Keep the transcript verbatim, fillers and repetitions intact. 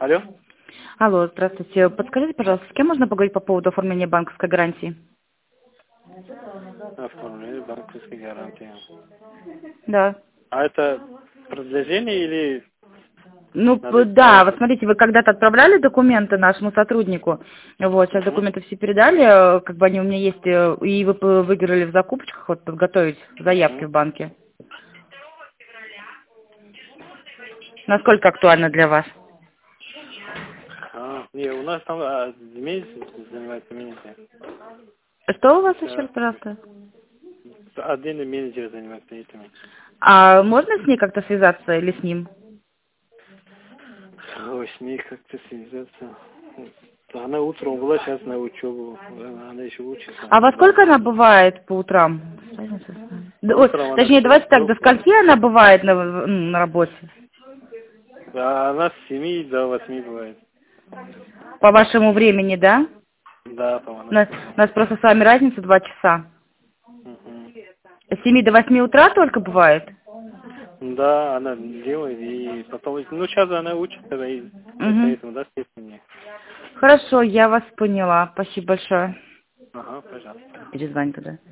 Алло. Алло, здравствуйте. Подскажите, пожалуйста, с кем можно поговорить по поводу оформления банковской гарантии? Оформление банковской гарантии. Да. А это продолжение или Ну, надо п- да, вот исправиться? смотрите, вы когда-то отправляли документы нашему сотруднику, вот, сейчас Угу. документы все передали, э, как бы они у меня есть, э, и вы п- выиграли в закупочках, вот, подготовить заявки Угу. в банке. Насколько актуально для вас? А, не, у нас там а, месяц занимается менеджер. Что у вас еще раз, Да. пожалуйста? Отдельный менеджер занимается этим. А можно с ней как-то связаться или с ним? Ой, с ней как-то связаться. Она утром была, сейчас на учебу. Она она еще учится. А во Да. сколько она бывает по утрам? Да, ой, Утром она точнее, в давайте так, трех до бывает. скольки она бывает на, м, на работе? Да, она с семи до восьми бывает. По вашему времени, да? Да, У по-моему. нас, у нас просто с вами разница два часа. Угу. С семи до восьми утра только бывает? Да, она делает, и потом, ну, сейчас она учится, да, и Угу. поэтому, да, мне. Хорошо, я вас поняла. Спасибо большое. Ага, пожалуйста. Перезвоню тогда.